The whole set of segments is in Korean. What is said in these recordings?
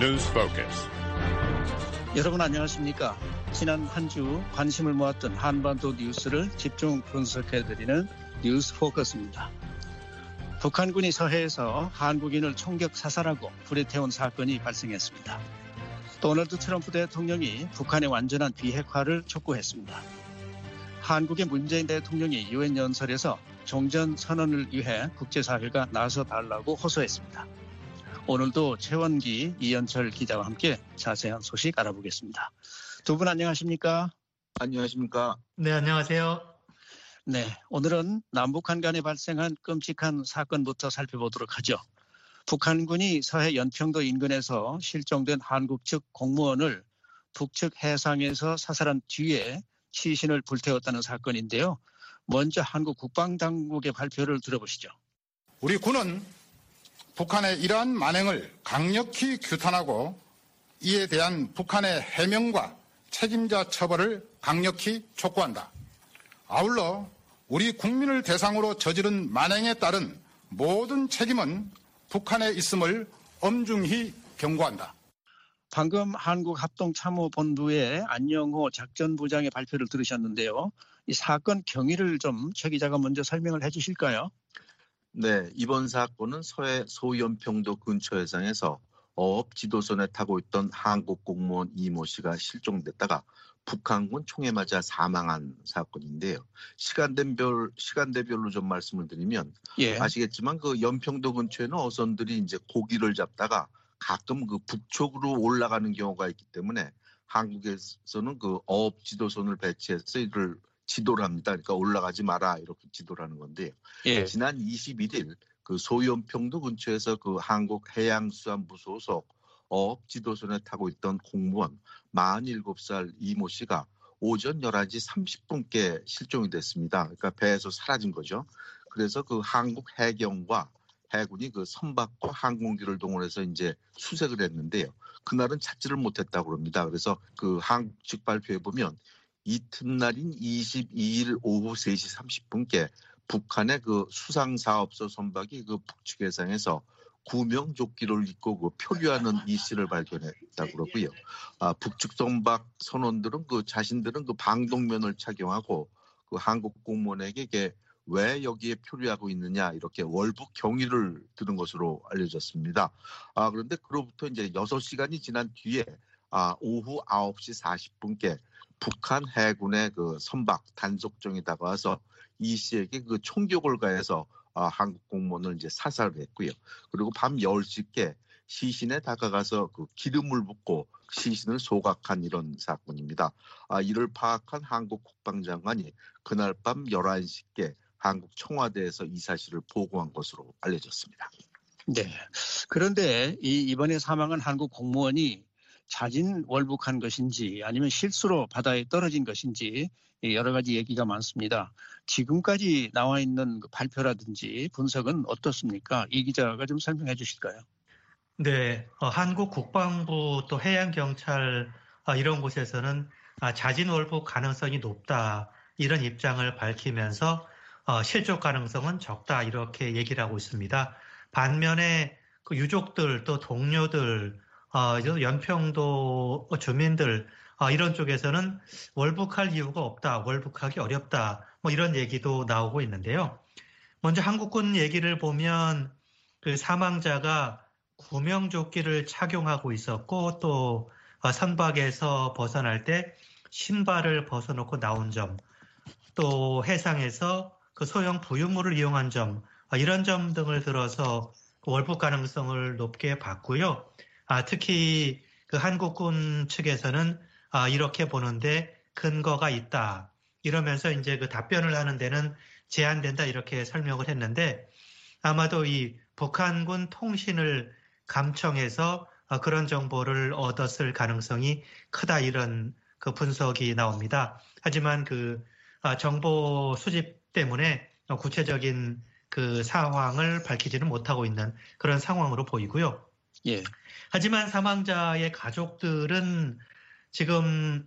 News Focus. 여러분 안녕하십니까? 지난 한 주 관심을 모았던 한반도 뉴스를 집중 분석해드리는 뉴스 포커스입니다. 북한군이 서해에서 한국인을 총격 사살하고 불에 태운 사건이 발생했습니다. 도널드 트럼프 대통령이 북한의 완전한 비핵화를 촉구했습니다. 한국의 문재인 대통령이 유엔 연설에서 종전 선언을 위해 국제사회가 나서달라고 호소했습니다. 오늘도 최원기, 이현철 기자와 함께 자세한 소식 알아보겠습니다. 두 분 안녕하십니까? 안녕하십니까? 네, 안녕하세요. 네, 오늘은 남북한 간에 발생한 끔찍한 사건부터 살펴보도록 하죠. 북한군이 서해 연평도 인근에서 실종된 한국 측 공무원을 북측 해상에서 사살한 뒤에 시신을 불태웠다는 사건인데요. 먼저 한국 국방당국의 발표를 들어보시죠. 우리 군은 북한의 이러한 만행을 강력히 규탄하고 이에 대한 북한의 해명과 책임자 처벌을 강력히 촉구한다. 아울러 우리 국민을 대상으로 저지른 만행에 따른 모든 책임은 북한에 있음을 엄중히 경고한다. 방금 한국합동참모본부의 안영호 작전부장의 발표를 들으셨는데요. 이 사건 경위를 좀 최 기자가 먼저 설명을 해 주실까요? 네, 이번 사건은 서해 소연평도 근처 해상에서 어업 지도선에 타고 있던 한국 공무원 이모 씨가 실종됐다가 북한군 총에 맞아 사망한 사건인데요. 시간대별로 좀 말씀을 드리면 아시겠지만 그 연평도 근처에는 어선들이 이제 고기를 잡다가 가끔 그 북쪽으로 올라가는 경우가 있기 때문에 한국에서는 그 어업 지도선을 배치해서 이를 지도를 합니다. 그러니까 올라가지 마라 이렇게 지도를 하는 건데요. 지난 21일 그 소연평도 근처에서 그 한국해양수산부 소속 어업 지도선에 타고 있던 공무원 47살 이모 씨가 오전 11시 30분께 실종이 됐습니다. 그러니까 배에서 사라진 거죠. 그래서 그 한국 해경과 해군이 그 선박과 항공기를 동원해서 이제 수색을 했는데요. 그날은 찾지를 못했다고 합니다. 그래서 그 한국 측 발표에 보면 이튿날인 22일 오후 3시 30분께 북한의 그 수상사업소 선박이 그 북측 해상에서 구명조끼를 입고 그 표류하는 이 씨를 발견했다고 그러고요. 북측 선박 선원들은 그 자신들은 그 방독면을 착용하고 그 한국 공무원에게 왜 여기에 표류하고 있느냐 이렇게 월북 경위를 들은 것으로 알려졌습니다. 그런데 그로부터 이제 6시간이 지난 뒤에 오후 9시 40분께 북한 해군의 그 선박 단속정이 다가와서 이 씨에게 그 총격을 가해서 한국 공무원을 이제 사살을 했고요. 그리고 밤 10시께 시신에 다가가서 그 기름을 붓고 시신을 소각한 이런 사건입니다. 이를 파악한 한국 국방장관이 그날 밤 11시께 한국 청와대에서 이 사실을 보고한 것으로 알려졌습니다. 네. 그런데 이번에 사망한 한국 공무원이 자진 월북한 것인지 아니면 실수로 바다에 떨어진 것인지 여러 가지 얘기가 많습니다. 지금까지 나와 있는 그 발표라든지 분석은 어떻습니까? 이 기자가 좀 설명해 주실까요? 네, 한국 국방부 또 해양경찰 이런 곳에서는 자진 월북 가능성이 높다 이런 입장을 밝히면서 실족 가능성은 적다 이렇게 얘기를 하고 있습니다. 반면에 그 유족들 또 동료들 연평도 주민들 이런 쪽에서는 월북할 이유가 없다, 월북하기 어렵다 뭐 이런 얘기도 나오고 있는데요. 먼저 한국군 얘기를 보면 그 사망자가 구명조끼를 착용하고 있었고 또 선박에서 벗어날 때 신발을 벗어놓고 나온 점, 또 해상에서 그 소형 부유물을 이용한 점 이런 점 등을 들어서 월북 가능성을 높게 봤고요. 특히 그 한국군 측에서는 이렇게 보는데 근거가 있다. 이러면서 이제 그 답변을 하는 데는 제한된다 이렇게 설명을 했는데 아마도 이 북한군 통신을 감청해서 그런 정보를 얻었을 가능성이 크다 이런 그 분석이 나옵니다. 하지만 그 정보 수집 때문에 구체적인 그 상황을 밝히지는 못하고 있는 그런 상황으로 보이고요. 하지만 사망자의 가족들은 지금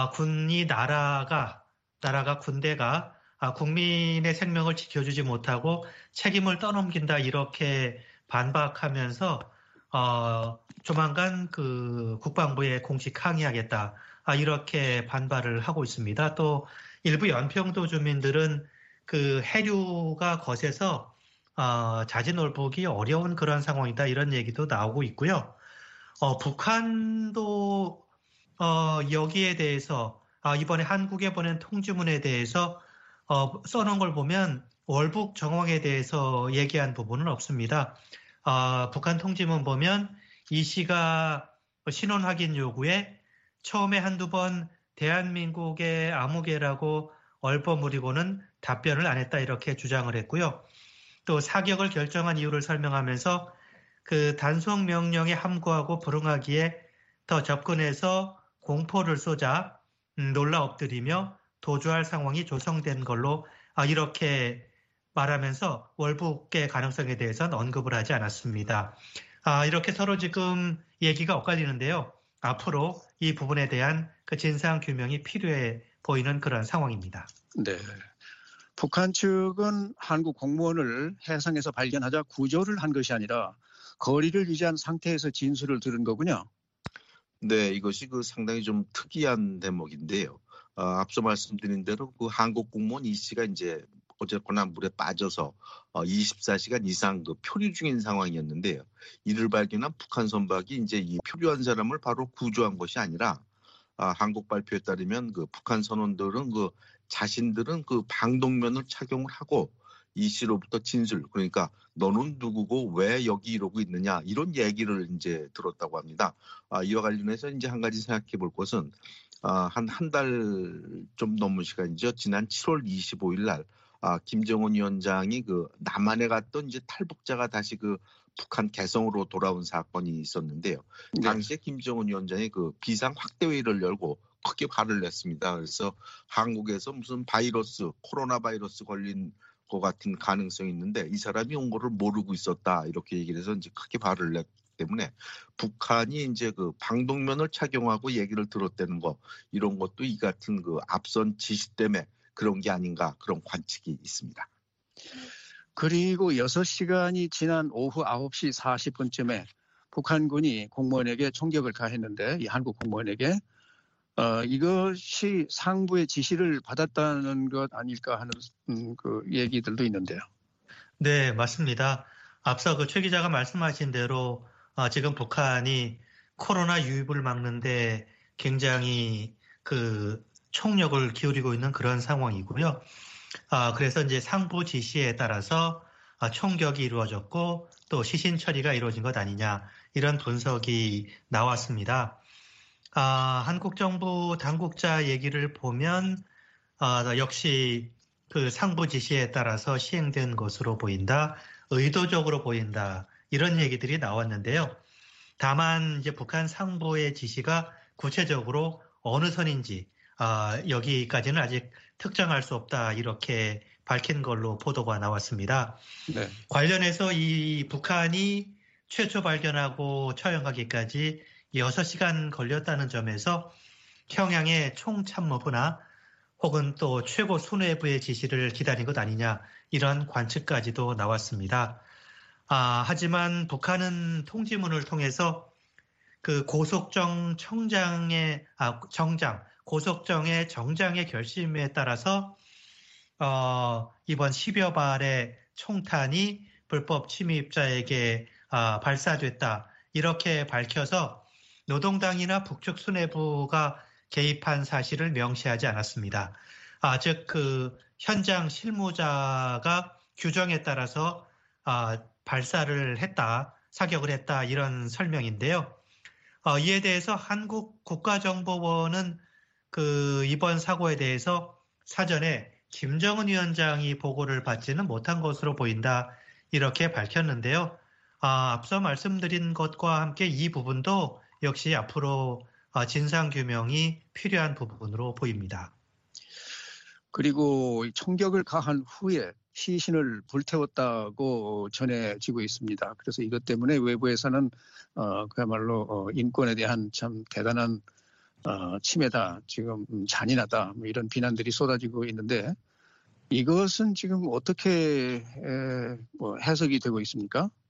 나라가 군대가 국민의 생명을 지켜주지 못하고 책임을 떠넘긴다 이렇게 반박하면서 조만간 그 국방부에 공식 항의하겠다. 이렇게 반발을 하고 있습니다. 또 일부 연평도 주민들은 그 해류가 거세서 자진 올복이 어려운 그런 상황이다. 이런 얘기도 나오고 있고요. 북한도 여기에 대해서 이번에 한국에 보낸 통지문에 대해서 써놓은 걸 보면 월북 정황에 대해서 얘기한 부분은 없습니다. 북한 통지문 보면 이 씨가 신원 확인 요구에 처음에 한두 번 대한민국의 아무개라고 얼버무리고는 답변을 안 했다 이렇게 주장을 했고요. 또 사격을 결정한 이유를 설명하면서 그 단속 명령에 함구하고 불응하기에 더 접근해서 공포를 쏘자 놀라 엎드리며 도주할 상황이 조성된 걸로 이렇게 말하면서 월북의 가능성에 대해서는 언급을 하지 않았습니다. 이렇게 서로 지금 얘기가 엇갈리는데요. 앞으로 이 부분에 대한 그 진상 규명이 필요해 보이는 그런 상황입니다. 네. 북한 측은 한국 공무원을 해상에서 발견하자 구조를 한 것이 아니라 거리를 유지한 상태에서 진술을 들은 거군요. 네, 이것이 그 상당히 좀 특이한 대목인데요. 앞서 말씀드린 대로 그 한국 공무원 이 씨가 이제 어쨌거나 물에 빠져서 24시간 이상 그 표류 중인 상황이었는데요. 이를 발견한 북한 선박이 이제 이 표류한 사람을 바로 구조한 것이 아니라 한국 발표에 따르면 그 북한 선원들은 자신들은 그 방독면을 착용을 하고 이 씨로부터 진술, 그러니까 너는 누구고 왜 여기 이러고 있느냐 이런 얘기를 이제 들었다고 합니다. 이와 관련해서 이제 한 가지 생각해 볼 것은 한 달 좀 넘은 시간이죠. 지난 7월 25일 날 김정은 위원장이 그 남한에 갔던 이제 탈북자가 다시 그 북한 개성으로 돌아온 사건이 있었는데요. 당시에 김정은 위원장이 그 비상 확대회의를 열고 크게 화를 냈습니다. 그래서 한국에서 무슨 코로나 바이러스 걸린 것 같은 가능성이 있는데 이 사람이 온 거를 모르고 있었다 이렇게 얘기를 해서 이제 크게 화를 냈기 때문에 북한이 이제 그 방독면을 착용하고 얘기를 들었다는 거 이런 것도 이 같은 그 앞선 지시 때문에 그런 게 아닌가 그런 관측이 있습니다. 그리고 6시간이 지난 오후 9시 40분쯤에 북한군이 공무원에게 총격을 가했는데 이 한국 공무원에게 이것이 상부의 지시를 받았다는 것 아닐까 하는 그 얘기들도 있는데요. 네, 맞습니다. 앞서 그 최 기자가 말씀하신 대로 지금 북한이 코로나 유입을 막는데 굉장히 그 총력을 기울이고 있는 그런 상황이고요. 그래서 이제 상부 지시에 따라서 총격이 이루어졌고 또 시신 처리가 이루어진 것 아니냐 이런 분석이 나왔습니다. 한국 정부 당국자 얘기를 보면 역시 그 상부 지시에 따라서 시행된 것으로 보인다, 의도적으로 보인다 이런 얘기들이 나왔는데요. 다만 이제 북한 상부의 지시가 구체적으로 어느 선인지 여기까지는 아직 특정할 수 없다 이렇게 밝힌 걸로 보도가 나왔습니다. 네. 관련해서 이 북한이 최초 발견하고 처형하기까지 6시간 걸렸다는 점에서 평양의 총참모부나 혹은 또 최고 수뇌부의 지시를 기다린 것 아니냐 이런 관측까지도 나왔습니다. 하지만 북한은 통지문을 통해서 그 고속정 청장의 고속정의 정장의 결심에 따라서 이번 10여 발의 총탄이 불법 침입자에게 발사됐다 이렇게 밝혀서 노동당이나 북측 수뇌부가 개입한 사실을 명시하지 않았습니다. 즉 그 현장 실무자가 규정에 따라서 발사를 했다, 사격을 했다 이런 설명인데요. 이에 대해서 한국 국가정보원은 그 이번 사고에 대해서 사전에 김정은 위원장이 보고를 받지는 못한 것으로 보인다 이렇게 밝혔는데요. 앞서 말씀드린 것과 함께 이 부분도 역시 앞으로 진상규명이 필요한 부분으로 보입니다. 그리고 총격을 가한 후에 시신을 불태웠다고 전해지고 있습니다. 그래서 이것 때문에 외부에서는 그야말로 인권에 대한 참 대단한 침해다, 지금 잔인하다 뭐 이런 비난들이 쏟아지고 있는데 이것은 지금 어떻게 해석이 되고 있습니까?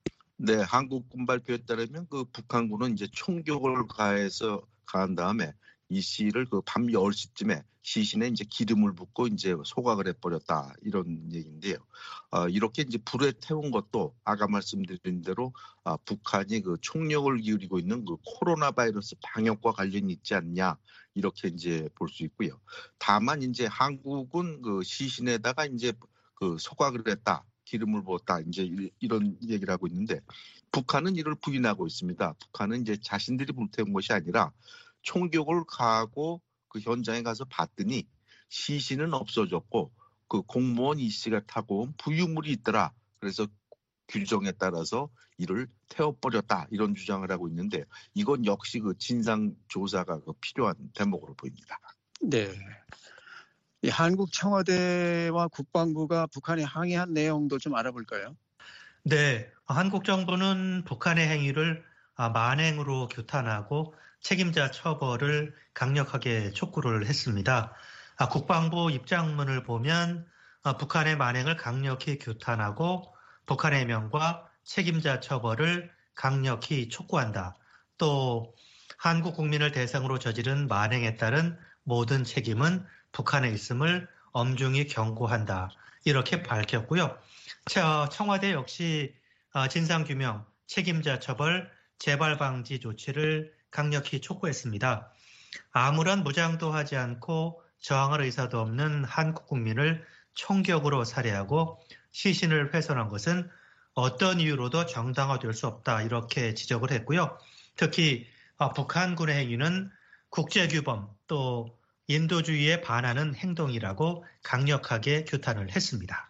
네, 한국군 발표에 따르면 그 북한군은 이제 총격을 가한 다음에 이 씨를 그 밤 10시쯤에 시신에 이제 기름을 붓고 이제 소각을 해버렸다 이런 얘기인데요. 이렇게 이제 불에 태운 것도 아까 말씀드린 대로 북한이 그 총력을 기울이고 있는 그 코로나 바이러스 방역과 관련이 있지 않냐 이렇게 이제 볼 수 있고요. 다만 이제 한국은 그 시신에다가 이제 그 소각을 했다. 기름을 부었다. 이제 이런 얘기를 하고 있는데 북한은 이를 부인하고 있습니다. 북한은 이제 자신들이 불태운 것이 아니라 총격을 가하고 그 현장에 가서 봤더니 시신은 없어졌고 그 공무원 이 씨가 타고 온 부유물이 있더라. 그래서 규정에 따라서 이를 태워버렸다. 이런 주장을 하고 있는데 이건 역시 그 진상 조사가 필요한 대목으로 보입니다. 네. 이 한국 청와대와 국방부가 북한에 항의한 내용도 좀 알아볼까요? 네, 한국 정부는 북한의 행위를 만행으로 규탄하고 책임자 처벌을 강력하게 촉구를 했습니다. 국방부 입장문을 보면 북한의 만행을 강력히 규탄하고 북한의 해명과 책임자 처벌을 강력히 촉구한다. 또 한국 국민을 대상으로 저지른 만행에 따른 모든 책임은 북한에 있음을 엄중히 경고한다. 이렇게 밝혔고요. 청와대 역시 진상규명, 책임자 처벌, 재발 방지 조치를 강력히 촉구했습니다. 아무런 무장도 하지 않고 저항할 의사도 없는 한국 국민을 총격으로 살해하고 시신을 훼손한 것은 어떤 이유로도 정당화될 수 없다. 이렇게 지적을 했고요. 특히 북한군의 행위는 국제규범 또 인도주의에 반하는 행동이라고 강력하게 규탄을 했습니다.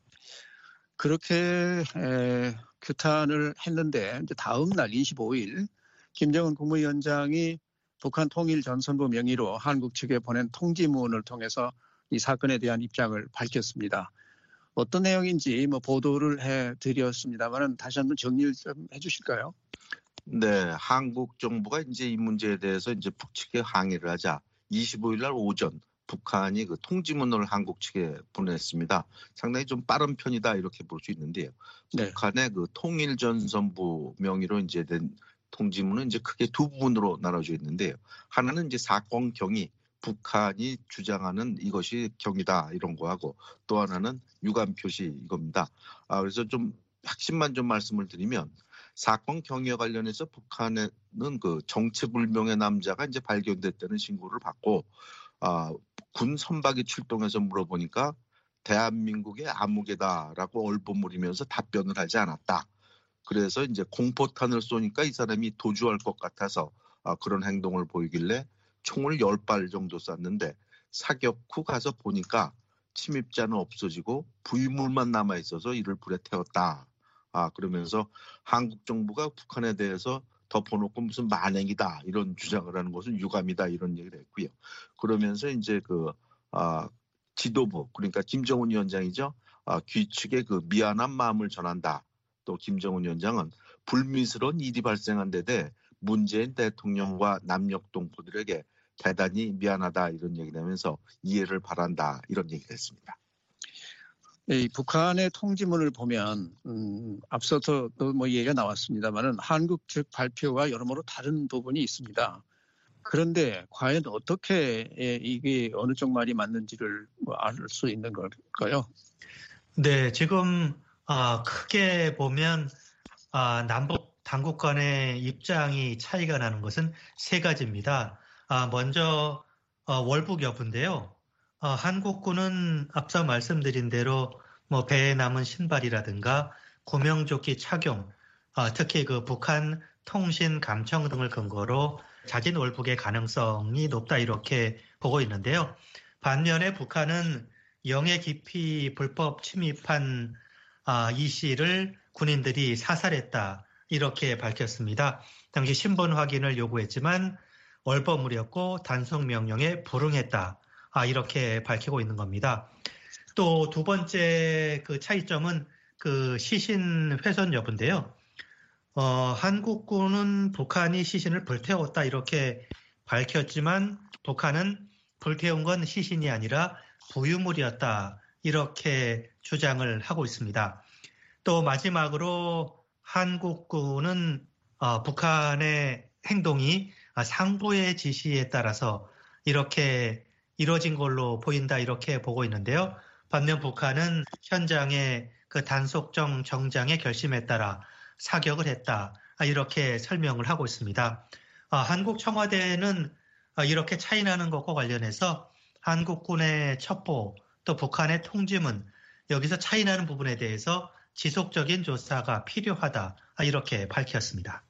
그렇게 규탄을 했는데 이제 다음 날 25일 김정은 국무위원장이 북한 통일전선부 명의로 한국 측에 보낸 통지문을 통해서 이 사건에 대한 입장을 밝혔습니다. 어떤 내용인지 보도를 해드렸습니다만 다시 한번 정리를 좀 해주실까요? 네, 한국 정부가 이제 이 문제에 대해서 이제 북측에 항의를 하자 25일 날 오전 북한이 그 통지문을 한국 측에 보냈습니다. 상당히 좀 빠른 편이다 이렇게 볼 수 있는데요. 네. 북한의 그 통일전선부 명의로 이제 된 통지문은 이제 크게 두 부분으로 나눠져 있는데요. 하나는 이제 사건 경위, 북한이 주장하는 이것이 경위다 이런 거하고 또 하나는 유감 표시 이겁니다. 그래서 좀 핵심만 좀 말씀을 드리면 사건 경위와 관련해서 북한에는 그 정체불명의 남자가 이제 발견됐다는 신고를 받고 군 선박이 출동해서 물어보니까 대한민국의 아무개다라고 얼버무리면서 답변을 하지 않았다. 그래서 이제 공포탄을 쏘니까 이 사람이 도주할 것 같아서 그런 행동을 보이길래 총을 10발 정도 쐈는데 사격 후 가서 보니까 침입자는 없어지고 부유물만 남아있어서 이를 불에 태웠다. 그러면서 한국 정부가 북한에 대해서 덮어놓고 무슨 만행이다 이런 주장을 하는 것은 유감이다 이런 얘기를 했고요. 그러면서 이제 지도부 그러니까 김정은 위원장이죠. 귀측에 그 미안한 마음을 전한다. 또 김정은 위원장은 불미스러운 일이 발생한 데 대해 문재인 대통령과 남녘 동포들에게 대단히 미안하다 이런 얘기를 하면서 이해를 바란다 이런 얘기를 했습니다. 이 북한의 통지문을 보면 앞서서도 얘기가 나왔습니다만은 한국 측 발표와 여러모로 다른 부분이 있습니다. 그런데 과연 어떻게 이게 어느 쪽 말이 맞는지를 알 수 있는 걸까요? 네, 지금 크게 보면 남북 당국 간의 입장이 차이가 나는 것은 세 가지입니다. 먼저 월북 여부인데요. 한국군은 앞서 말씀드린 대로 배에 남은 신발이라든가 구명조끼 착용, 특히 그 북한 통신 감청 등을 근거로 자진 월북의 가능성이 높다 이렇게 보고 있는데요. 반면에 북한은 영해 깊이 불법 침입한 이 씨를 군인들이 사살했다 이렇게 밝혔습니다. 당시 신분 확인을 요구했지만 얼버무렸고 단속 명령에 불응했다. 이렇게 밝히고 있는 겁니다. 또 두 번째 그 차이점은 그 시신 훼손 여부인데요. 한국군은 북한이 시신을 불태웠다 이렇게 밝혔지만 북한은 불태운 건 시신이 아니라 부유물이었다 이렇게 주장을 하고 있습니다. 또 마지막으로 한국군은 북한의 행동이 상부의 지시에 따라서 이렇게 이루어진 걸로 보인다 이렇게 보고 있는데요. 반면 북한은 현장의 그 단속정 정장의 결심에 따라 사격을 했다 이렇게 설명을 하고 있습니다. 한국 청와대는 이렇게 차이나는 것과 관련해서 한국군의 첩보 또 북한의 통지문 여기서 차이나는 부분에 대해서 지속적인 조사가 필요하다 이렇게 밝혔습니다.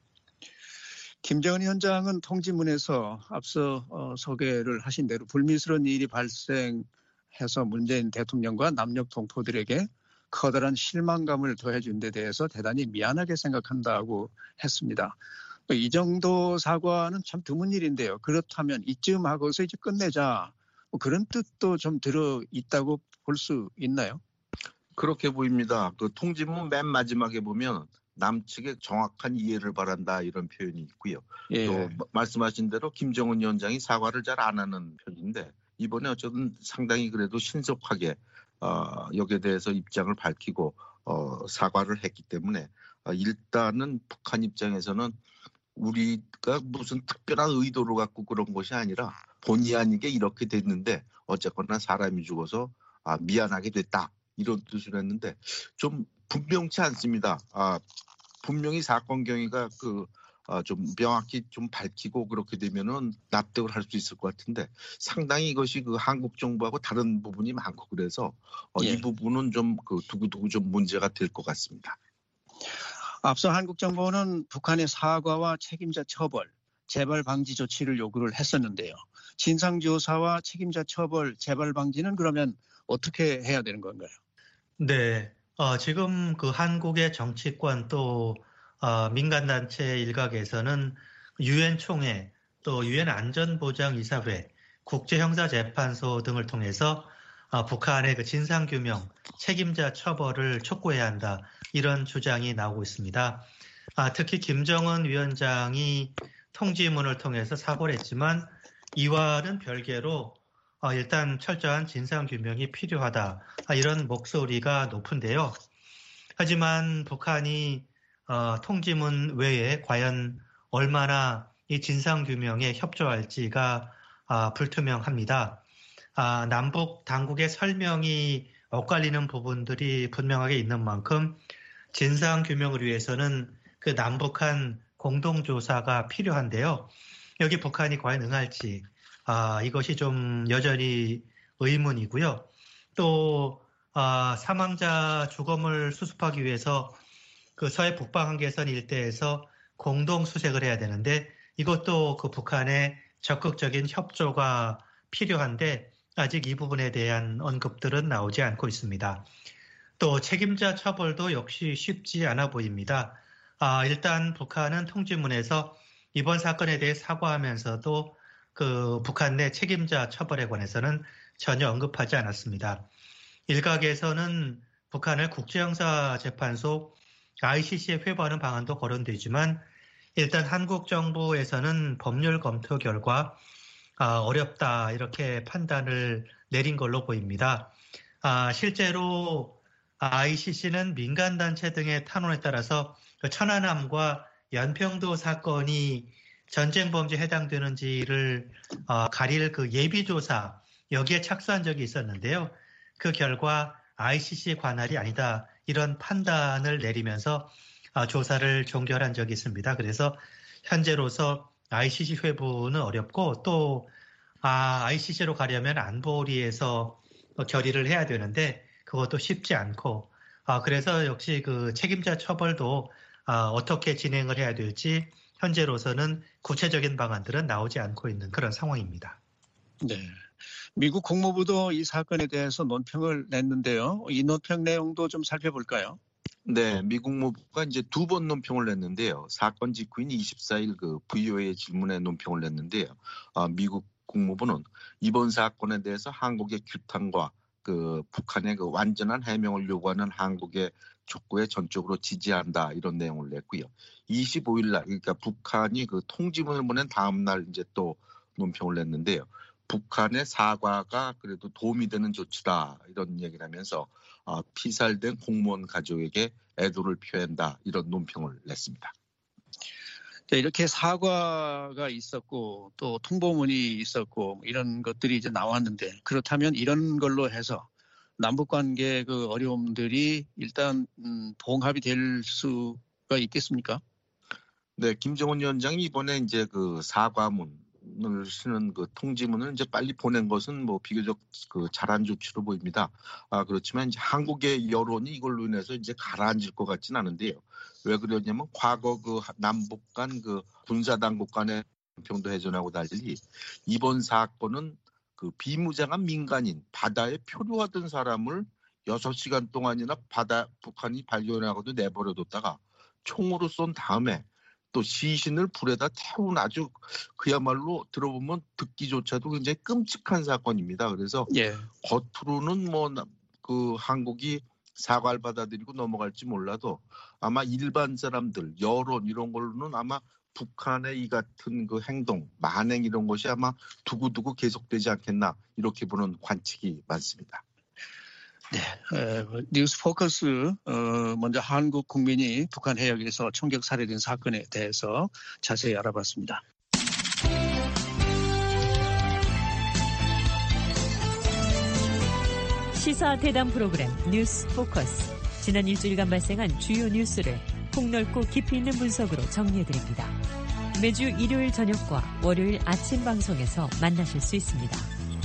김정은 위원장은 통지문에서 앞서 소개를 하신 대로 불미스러운 일이 발생해서 문재인 대통령과 남녘 동포들에게 커다란 실망감을 더해준 데 대해서 대단히 미안하게 생각한다고 했습니다. 이 정도 사과는 참 드문 일인데요. 그렇다면 이쯤 하고서 이제 끝내자 그런 뜻도 좀 들어 있다고 볼 수 있나요? 그렇게 보입니다. 그 통지문 맨 마지막에 보면 남측의 정확한 이해를 바란다 이런 표현이 있고요. 예. 또 말씀하신 대로 김정은 위원장이 사과를 잘 안 하는 편인데 이번에 어쨌든 상당히 그래도 신속하게 여기에 대해서 입장을 밝히고 사과를 했기 때문에 일단은 북한 입장에서는 우리가 무슨 특별한 의도를 갖고 그런 것이 아니라 본의 아니게 이렇게 됐는데 어쨌거나 사람이 죽어서 미안하게 됐다 이런 뜻을 했는데 좀 분명치 않습니다. 분명히 사건 경위가 좀 명확히 좀 밝히고 그렇게 되면은 납득을 할 수 있을 것 같은데 상당히 이것이 그 한국 정부하고 다른 부분이 많고 그래서 이 부분은 좀 두고두고 좀 문제가 될 것 같습니다. 앞서 한국 정부는 북한의 사과와 책임자 처벌, 재발 방지 조치를 요구를 했었는데요. 진상조사와 책임자 처벌, 재발 방지는 그러면 어떻게 해야 되는 건가요? 네, 지금 그 한국의 정치권 또 민간단체 일각에서는 유엔 총회 또 유엔 안전보장이사회, 국제형사재판소 등을 통해서 북한의 그 진상규명, 책임자 처벌을 촉구해야 한다 이런 주장이 나오고 있습니다. 특히 김정은 위원장이 통지문을 통해서 사과를 했지만 이와는 별개로 일단 철저한 진상규명이 필요하다 이런 목소리가 높은데요. 하지만 북한이 통지문 외에 과연 얼마나 이 진상규명에 협조할지가 불투명합니다. 남북 당국의 설명이 엇갈리는 부분들이 분명하게 있는 만큼 진상규명을 위해서는 그 남북한 공동조사가 필요한데요. 여기 북한이 과연 응할지 이것이 좀 여전히 의문이고요. 또 사망자 주검을 수습하기 위해서 그 서해 북방 한계선 일대에서 공동 수색을 해야 되는데 이것도 그 북한의 적극적인 협조가 필요한데 아직 이 부분에 대한 언급들은 나오지 않고 있습니다. 또 책임자 처벌도 역시 쉽지 않아 보입니다. 일단 북한은 통지문에서 이번 사건에 대해 사과하면서도 그 북한 내 책임자 처벌에 관해서는 전혀 언급하지 않았습니다. 일각에서는 북한을 국제형사재판소 ICC에 회부하는 방안도 거론되지만 일단 한국 정부에서는 법률 검토 결과 어렵다 이렇게 판단을 내린 걸로 보입니다. 실제로 ICC는 민간단체 등의 탄원에 따라서 천안함과 연평도 사건이 전쟁범죄에 해당되는지를 가릴 그 예비조사 여기에 착수한 적이 있었는데요. 그 결과 ICC 관할이 아니다 이런 판단을 내리면서 조사를 종결한 적이 있습니다. 그래서 현재로서 ICC 회부는 어렵고 또 ICC로 가려면 안보리에서 결의를 해야 되는데 그것도 쉽지 않고 그래서 역시 그 책임자 처벌도 어떻게 진행을 해야 될지 현재로서는 구체적인 방안들은 나오지 않고 있는 그런 상황입니다. 네, 미국 국무부도 이 사건에 대해서 논평을 냈는데요. 이 논평 내용도 좀 살펴볼까요? 네, 미국 국무부가 이제 2번 논평을 냈는데요. 사건 직후인 24일 그 VOA 질문에 논평을 냈는데요. 미국 국무부는 이번 사건에 대해서 한국의 규탄과 그 북한의 그 완전한 해명을 요구하는 한국의 촉구에 전적으로 지지한다 이런 내용을 냈고요. 25일 날 그러니까 북한이 그 통지문을 보낸 다음 날 이제 또 논평을 냈는데요. 북한의 사과가 그래도 도움이 되는 조치다 이런 얘기를 하면서 피살된 공무원 가족에게 애도를 표한다 이런 논평을 냈습니다. 네, 이렇게 사과가 있었고 또 통보문이 있었고 이런 것들이 이제 나왔는데 그렇다면 이런 걸로 해서 남북관계 그 어려움들이 일단 봉합이 될 수가 있겠습니까? 네, 김정은 위원장이 이번에 이제 그 사과문을 쓰는 그 통지문을 이제 빨리 보낸 것은 뭐 비교적 그 잘한 조치로 보입니다. 그렇지만 이제 한국의 여론이 이걸로 인해서 이제 가라앉을 것 같지는 않은데요. 왜 그러냐면 과거 그 남북 간 그 군사 당국 간의 평도 해전하고 달리 이번 사건은 그 비무장한 민간인 바다에 표류하던 사람을 6시간 동안이나 북한이 발견하고도 내버려뒀다가 총으로 쏜 다음에 또 시신을 불에다 태운 아주 그야말로 들어보면 듣기조차도 굉장히 끔찍한 사건입니다. 그래서 예. 겉으로는 뭐 그 한국이 사과를 받아들이고 넘어갈지 몰라도 아마 일반 사람들, 여론 이런 걸로는 아마 북한의 이 같은 그 행동, 만행 이런 것이 아마 두고두고 계속되지 않겠나 이렇게 보는 관측이 많습니다. 네, 뉴스 포커스 먼저 한국 국민이 북한 해역에서 총격 살해된 사건에 대해서 자세히 알아봤습니다. 시사 대담 프로그램 뉴스 포커스. 지난 일주일간 발생한 주요 뉴스를 폭넓고 깊이 있는 분석으로 정리해드립니다. 매주 일요일 저녁과 월요일 아침 방송에서 만나실 수 있습니다.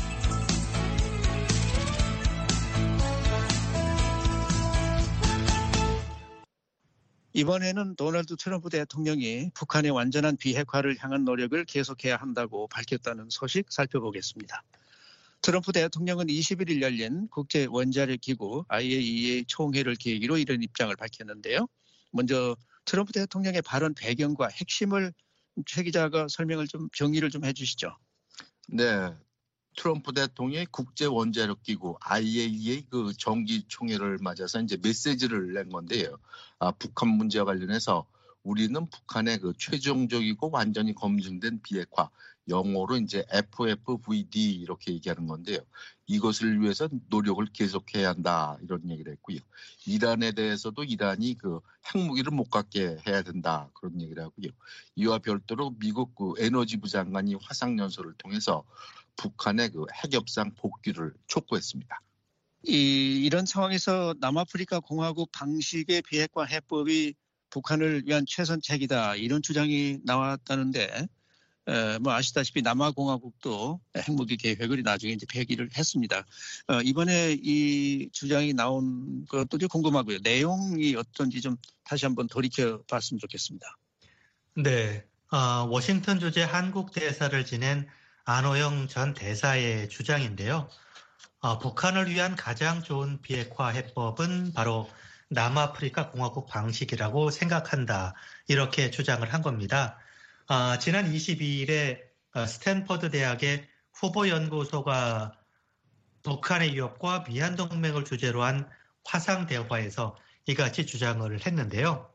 이번에는 도널드 트럼프 대통령이 북한의 완전한 비핵화를 향한 노력을 계속해야 한다고 밝혔다는 소식 살펴보겠습니다. 트럼프 대통령은 21일 열린 국제원자력기구 IAEA 총회를 계기로 이런 입장을 밝혔는데요. 먼저 트럼프 대통령의 발언 배경과 핵심을 최 기자가 설명을 좀 정리를 좀 해주시죠. 네, 트럼프 대통령이 국제원자력기구 IAEA 그 정기 총회를 맞아서 이제 메시지를 낸 건데요. 북한 문제와 관련해서 우리는 북한의 그 최종적이고 완전히 검증된 비핵화, 영어로 이제 FFVD 이렇게 얘기하는 건데요. 이것을 위해서 노력을 계속해야 한다 이런 얘기를 했고요. 이란에 대해서도 이란이 그 핵무기를 못 갖게 해야 된다 그런 얘기를 하고요. 이와 별도로 미국 그 에너지부 장관이 화상연설을 통해서 북한의 그 핵협상 복귀를 촉구했습니다. 이런 상황에서 남아프리카 공화국 방식의 비핵화 해법이 북한을 위한 최선책이다 이런 주장이 나왔다는데 뭐 아시다시피 남아공화국도 핵무기 계획을 나중에 이제 폐기를 했습니다. 이번에 이 주장이 나온 것도 좀 궁금하고요. 내용이 어떤지 좀 다시 한번 돌이켜봤으면 좋겠습니다. 네, 워싱턴 주재 한국 대사를 지낸 안호영 전 대사의 주장인데요. 북한을 위한 가장 좋은 비핵화 해법은 바로 남아프리카 공화국 방식이라고 생각한다. 이렇게 주장을 한 겁니다. 지난 22일에 스탠퍼드 대학의 후보연구소가 북한의 위협과 미한동맹을 주제로 한 화상대화에서 이같이 주장을 했는데요.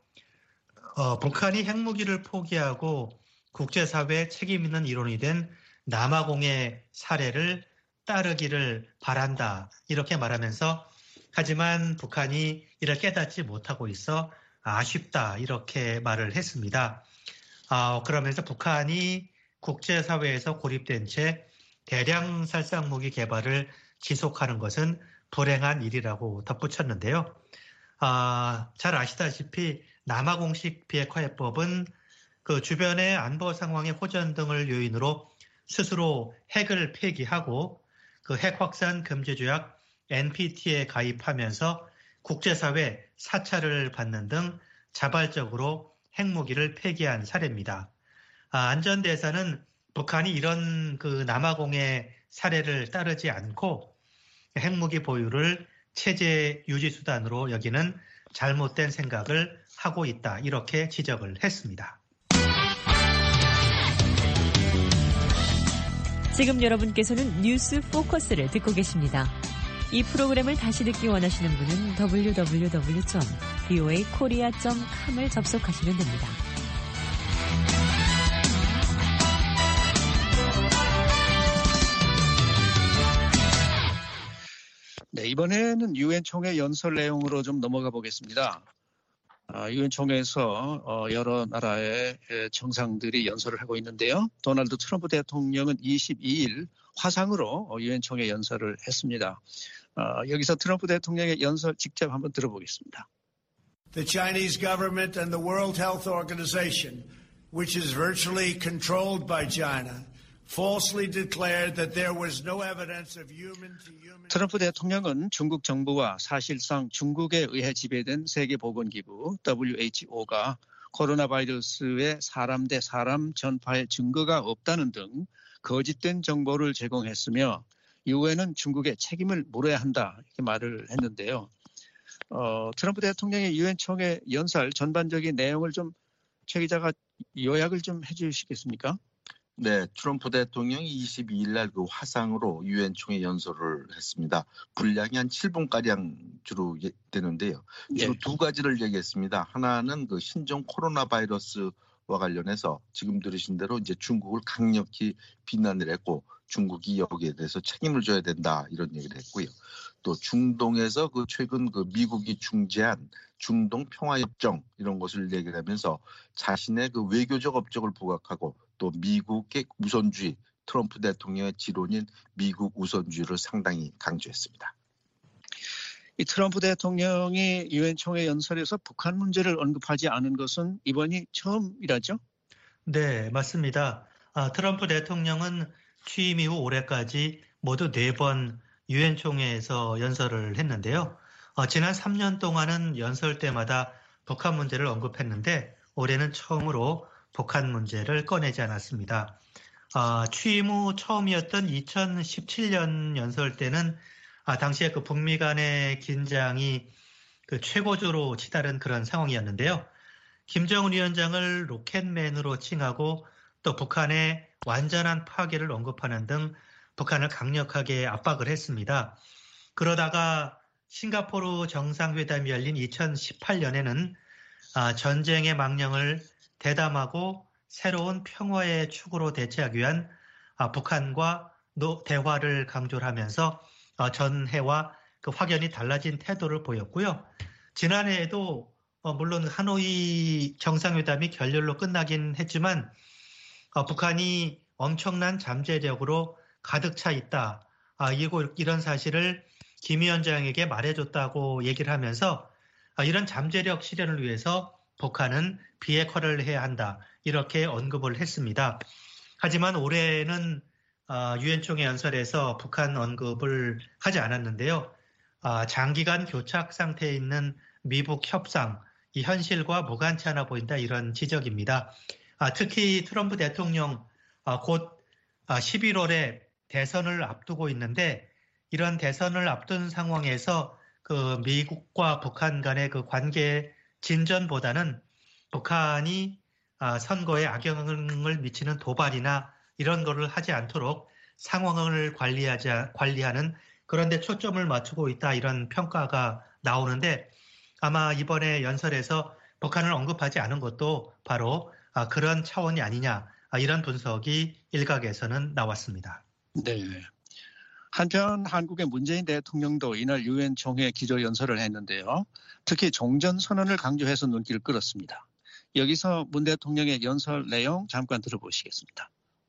북한이 핵무기를 포기하고 국제사회에 책임 있는 일원이 된 남아공의 사례를 따르기를 바란다. 이렇게 말하면서 하지만 북한이 이를 깨닫지 못하고 있어 아쉽다. 이렇게 말을 했습니다. 그러면서 북한이 국제사회에서 고립된 채 대량 살상무기 개발을 지속하는 것은 불행한 일이라고 덧붙였는데요. 잘 아시다시피 남아공식 비핵화 해법은 그 주변의 안보 상황의 호전 등을 요인으로 스스로 핵을 폐기하고 그 핵 확산 금지 조약 NPT에 가입하면서 국제사회 사찰을 받는 등 자발적으로 핵무기를 폐기한 사례입니다. 안전대사는 북한이 이런 그 남아공의 사례를 따르지 않고 핵무기 보유를 체제 유지 수단으로 여기는 잘못된 생각을 하고 있다. 이렇게 지적을 했습니다. 지금 여러분께서는 뉴스 포커스를 듣고 계십니다. 이 프로그램을 다시 듣기 원하시는 분은 www.voakorea.com을 접속하시면 됩니다. 네, 이번에는 유엔 총회 연설 내용으로 좀 넘어가 보겠습니다. 유엔 총회에서 여러 나라의 정상들이 연설을 하고 있는데요. 도널드 트럼프 대통령은 22일 화상으로 유엔 총회 연설을 했습니다. 여기서 트럼프 대통령의 연설 직접 한번 들어보겠습니다. The Chinese government and the World Health Organization, which is virtually controlled by China, falsely declared that there was no evidence of human-to-human. 트럼프 대통령은 중국 정부와 사실상 중국에 의해 지배된 세계보건기구 WHO가 코로나 바이러스의 사람 대 사람 전파의 증거가 없다는 등 거짓된 정보를 제공했으며 유엔은 중국에 책임을 물어야 한다 이렇게 말을 했는데요. 트럼프 대통령의 유엔 총회 연설 전반적인 내용을 좀 최 기자가 요약을 좀 해주시겠습니까? 네, 트럼프 대통령이 22일 날 그 화상으로 유엔 총회 연설을 했습니다. 분량이 한 7분가량 주로 되는데요. 주로 두 가지를 얘기했습니다. 하나는 그 신종 코로나 바이러스와 관련해서 지금 들으신 대로 이제 중국을 강력히 비난을 했고 중국이 여기에 대해서 책임을 져야 된다 이런 얘기를 했고요. 또 중동에서 그 최근 그 미국이 중재한 중동 평화협정 이런 것을 얘기를 하면서 자신의 그 외교적 업적을 부각하고 또 미국의 우선주의, 트럼프 대통령의 지론인 미국 우선주의를 상당히 강조했습니다. 이 트럼프 대통령이 유엔 총회 연설에서 북한 문제를 언급하지 않은 것은 이번이 처음이라죠? 네, 맞습니다. 트럼프 대통령은 취임 이후 올해까지 모두 4번 유엔 총회에서 연설을 했는데요. 지난 3년 동안은 연설 때마다 북한 문제를 언급했는데 올해는 처음으로 북한 문제를 꺼내지 않았습니다. 취임 후 처음이었던 2017년 연설 때는 당시에 그 북미 간의 긴장이 그 최고조로 치달은 그런 상황이었는데요. 김정은 위원장을 로켓맨으로 칭하고 또 북한의 완전한 파괴를 언급하는 등 북한을 강력하게 압박을 했습니다. 그러다가 싱가포르 정상회담이 열린 2018년에는 전쟁의 망령을 대담하고 새로운 평화의 축으로 대체하기 위한 북한과 대화를 강조를 하면서 전해와 그 확연히 달라진 태도를 보였고요. 지난해에도 물론 하노이 정상회담이 결렬로 끝나긴 했지만 북한이 엄청난 잠재력으로 가득 차 있다. 이런 사실을 김 위원장에게 말해줬다고 얘기를 하면서 이런 잠재력 실현을 위해서 북한은 비핵화를 해야 한다. 이렇게 언급을 했습니다. 하지만 올해는 유엔 총회 연설에서 북한 언급을 하지 않았는데요. 장기간 교착 상태에 있는 미북 협상, 이 현실과 무관치 않아 보인다 이런 지적입니다. 특히 트럼프 대통령 곧 11월에 대선을 앞두고 있는데 이런 대선을 앞둔 상황에서 그 미국과 북한 간의 그 관계 진전보다는 북한이 선거에 악영향을 미치는 도발이나 이런 거를 하지 않도록 상황을 관리하는 그런 데 초점을 맞추고 있다 이런 평가가 나오는데 아마 이번에 연설에서 북한을 언급하지 않은 것도 바로 그런 차원이 아니냐 이런 분석이 일각에서는 나왔습니다. 네. 한편 한국의 문재인 대통령도 이날 유엔 총회 기조연설을 했는데요. 특히 종전선언을 강조해서 눈길을 끌었습니다. 여기서 문 대통령의 연설 내용 잠깐 들어보시겠습니다.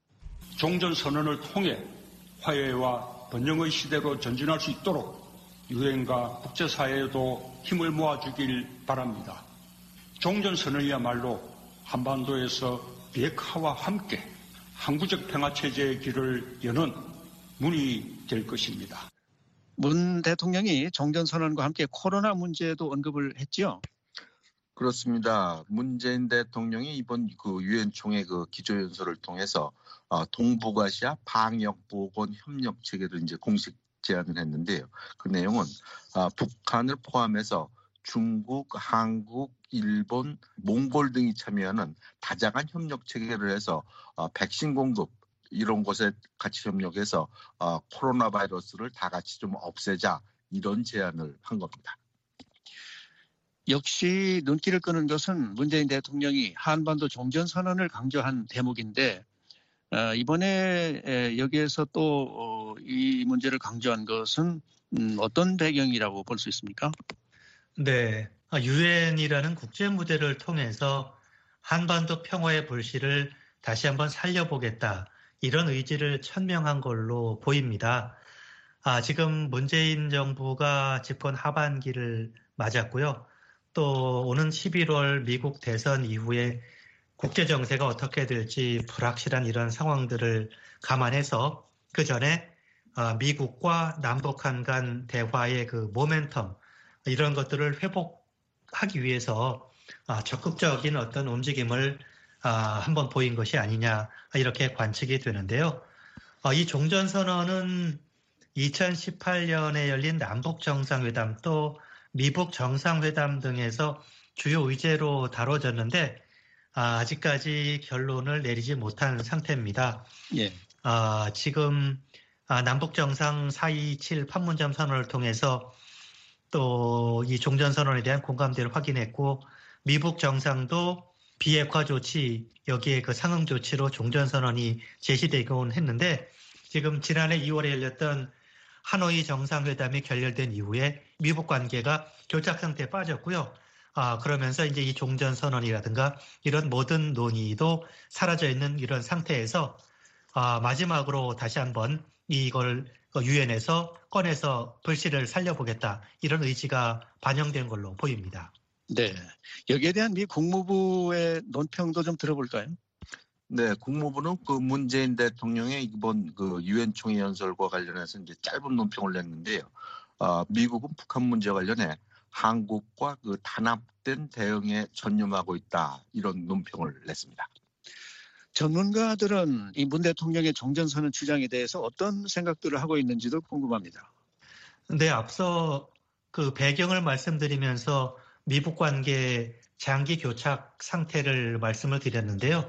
종전선언을 통해 화해와 번영의 시대로 전진할 수 있도록 유엔과 국제사회에도 힘을 모아주길 바랍니다. 종전선언이야말로 한반도에서 비핵화와 함께 항구적 평화체제의 길을 여는 문이 될 것입니다. 문 대통령이 종전선언과 함께 코로나 문제도 언급을 했죠? 그렇습니다. 문재인 대통령이 이번 그 유엔 총회 그 기조연설을 통해서 동북아시아 방역보건협력 체계를 이제 공식 제안을 했는데요. 그 내용은 북한을 포함해서 중국, 한국, 일본, 몽골 등이 참여하는 다자간 협력 체계를 해서 백신 공급 이런 것에 같이 협력해서 코로나 바이러스를 다 같이 좀 없애자 이런 제안을 한 겁니다. 역시 눈길을 끄는 것은 문재인 대통령이 한반도 종전선언을 강조한 대목인데 이번에 여기에서 또 이 문제를 강조한 것은 어떤 배경이라고 볼 수 있습니까? 네, 유엔이라는 국제 무대를 통해서 한반도 평화의 불씨를 다시 한번 살려보겠다. 이런 의지를 천명한 걸로 보입니다. 지금 문재인 정부가 집권 하반기를 맞았고요. 또 오는 11월 미국 대선 이후에 국제 정세가 어떻게 될지 불확실한 이런 상황들을 감안해서 그 전에 미국과 남북한 간 대화의 그 모멘텀 이런 것들을 회복하기 위해서 적극적인 어떤 움직임을 한번 보인 것이 아니냐 이렇게 관측이 되는데요. 이 종전선언은 2018년에 열린 남북정상회담 또 미북 정상회담 등에서 주요 의제로 다뤄졌는데 아직까지 결론을 내리지 못한 상태입니다. 예. 지금 남북정상 4.27 판문점 선언을 통해서 또 이 종전선언에 대한 공감대를 확인했고 미북 정상도 비핵화 조치 여기에 그 상응 조치로 종전선언이 제시되곤 했는데 지금 지난해 2월에 열렸던 하노이 정상회담이 결렬된 이후에 미북 관계가 교착 상태에 빠졌고요. 그러면서 이제 이 종전선언이라든가 이런 모든 논의도 사라져 있는 이런 상태에서 마지막으로 다시 한번 이걸 유엔에서 꺼내서 불씨를 살려보겠다 이런 의지가 반영된 걸로 보입니다. 네, 여기에 대한 미 국무부의 논평도 좀 들어볼까요? 네, 국무부는 그 문재인 대통령의 이번 그 유엔 총회 연설과 관련해서 이제 짧은 논평을 냈는데요. 미국은 북한 문제와 관련해 한국과 그 단합된 대응에 전념하고 있다 이런 논평을 냈습니다. 전문가들은 이 문 대통령의 종전선언 주장에 대해서 어떤 생각들을 하고 있는지도 궁금합니다. 네, 앞서 그 배경을 말씀드리면서 미북 관계 장기 교착 상태를 말씀을 드렸는데요.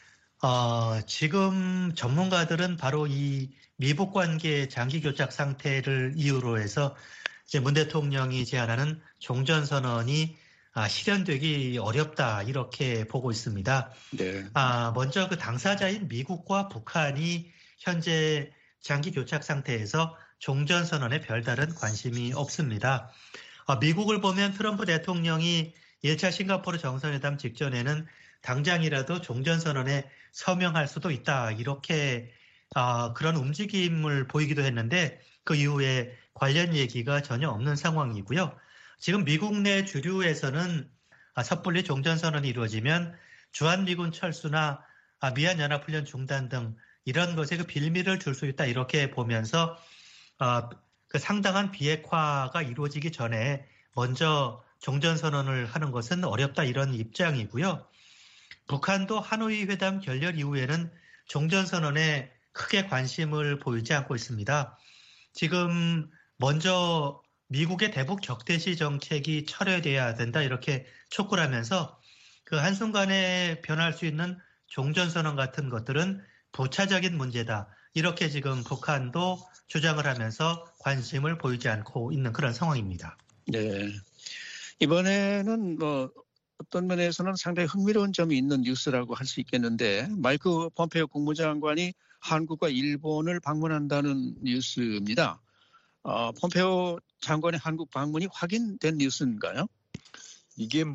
지금 전문가들은 바로 이 미북 관계 장기 교착 상태를 이유로 해서 이제 문 대통령이 제안하는 종전선언이 실현되기 어렵다 이렇게 보고 있습니다. 네. 먼저 그 당사자인 미국과 북한이 현재 장기 교착 상태에서 종전선언에 별다른 관심이 없습니다. 미국을 보면 트럼프 대통령이 1차 싱가포르 정상회담 직전에는 당장이라도 종전선언에 서명할 수도 있다 이렇게 그런 움직임을 보이기도 했는데 그 이후에 관련 얘기가 전혀 없는 상황이고요. 지금 미국 내 주류에서는 섣불리 종전선언이 이루어지면 주한미군 철수나 미한연합훈련 중단 등 이런 것에 그 빌미를 줄 수 있다 이렇게 보면서 그 상당한 비핵화가 이루어지기 전에 먼저 종전선언을 하는 것은 어렵다 이런 입장이고요. 북한도 하노이 회담 결렬 이후에는 종전선언에 크게 관심을 보이지 않고 있습니다. 지금 먼저 미국의 대북 적대시 정책이 철회돼야 된다 이렇게 촉구를 하면서 그 한순간에 변할 수 있는 종전선언 같은 것들은 부차적인 문제다. 이렇게 지금 북한도 주장을 하면서 관심을 보이지 않고 있는 그런 상황입니다. 네. 이번에는 어떤 면에서는 상당히 흥미로운 점이 있는 뉴스라고 할 수 있겠는데 마이크 폼페이오 국무장관이 한국과 일본을 방문한다는 뉴스입니다. 폼페이오 장관의 한국 방문이 확인된 뉴스인가요? 이게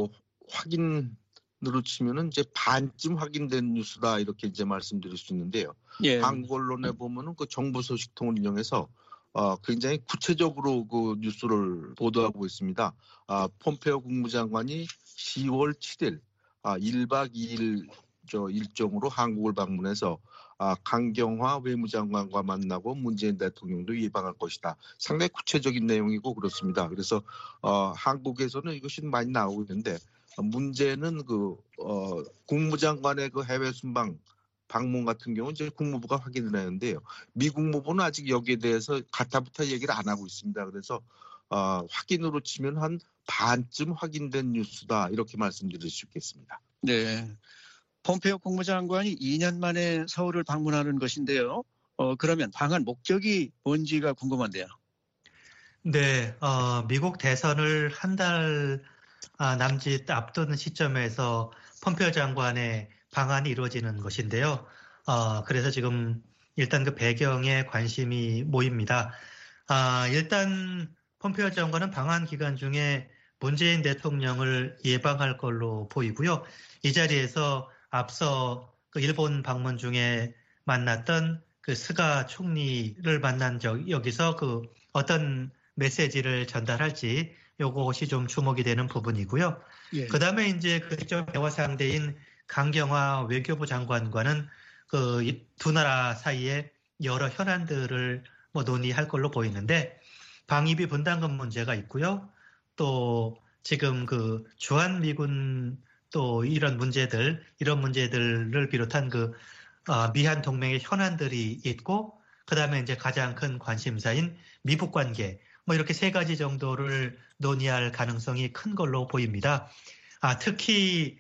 확인으로 치면은 이제 반쯤 확인된 뉴스다 이렇게 이제 말씀드릴 수 있는데요. 예. 한국 언론에 보면은 그 정부 소식통을 인용해서 굉장히 구체적으로 그 뉴스를 보도하고 있습니다. 폼페이오 국무장관이 10월 7일 1박 2일 일정으로 한국을 방문해서 강경화 외무장관과 만나고 문재인 대통령도 예방할 것이다. 상당히 구체적인 내용이고 그렇습니다. 그래서 한국에서는 이것이 많이 나오고 있는데 문제는 국무장관의 그 해외 순방 방문 같은 경우는 이제 국무부가 확인을 했는데요. 미 국무부는 아직 여기에 대해서 가타부타 얘기를 안 하고 있습니다. 그래서 확인으로 치면 한 반쯤 확인된 뉴스다 이렇게 말씀드릴 수 있겠습니다. 네. 폼페이오 국무장관이 2년 만에 서울을 방문하는 것인데요. 그러면 방한 목적이 뭔지가 궁금한데요. 네, 미국 대선을 한 달 남짓 앞둔 시점에서 폼페이오 장관의 방한이 이루어지는 것인데요. 그래서 지금 일단 그 배경에 관심이 모입니다. 일단 폼페이오 장관은 방한 기간 중에 문재인 대통령을 예방할 걸로 보이고요. 이 자리에서 앞서 그 일본 방문 중에 만났던 그 스가 총리를 만난 여기서 그 어떤 메시지를 전달할지 요것이 좀 주목이 되는 부분이고요. 예. 그 다음에 이제 그 직접 대화 상대인 강경화 외교부 장관과는 그 두 나라 사이에 여러 현안들을 뭐 논의할 걸로 보이는데 방위비 분담금 문제가 있고요. 또 지금 그 주한미군 또 이런 문제들을 비롯한 그 미한 동맹의 현안들이 있고 그 다음에 이제 가장 큰 관심사인 미북 관계 뭐 이렇게 세 가지 정도를 논의할 가능성이 큰 걸로 보입니다. 특히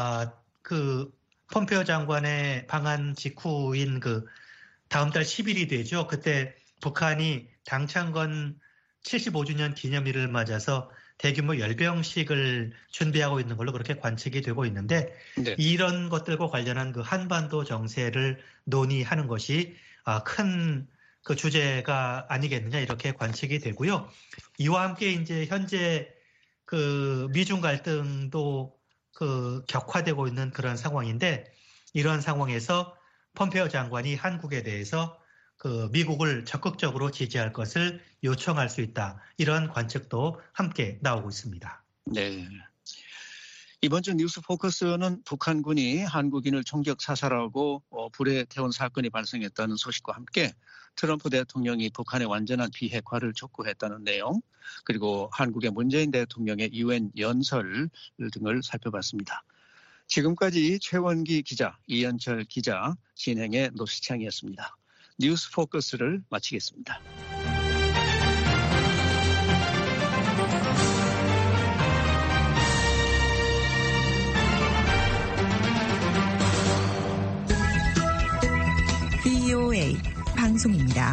그 폼페이오 장관의 방한 직후인 그 다음 달 10일이 되죠. 그때 북한이 당창건 75주년 기념일을 맞아서 대규모 열병식을 준비하고 있는 걸로 그렇게 관측이 되고 있는데 네. 이런 것들과 관련한 그 한반도 정세를 논의하는 것이 큰 그 주제가 아니겠느냐 이렇게 관측이 되고요. 이와 함께 이제 현재 그 미중 갈등도 그 격화되고 있는 그런 상황인데 이런 상황에서 폼페이오 장관이 한국에 대해서 그 미국을 적극적으로 지지할 것을 요청할 수 있다. 이런 관측도 함께 나오고 있습니다. 네. 이번 주 뉴스 포커스는 북한군이 한국인을 총격 사살하고 불에 태운 사건이 발생했다는 소식과 함께 트럼프 대통령이 북한의 완전한 비핵화를 촉구했다는 내용, 그리고 한국의 문재인 대통령의 UN 연설 등을 살펴봤습니다. 지금까지 최원기 기자, 이현철 기자, 진행의 노시창이었습니다. 뉴스 포커스를 마치겠습니다. VOA 방송입니다.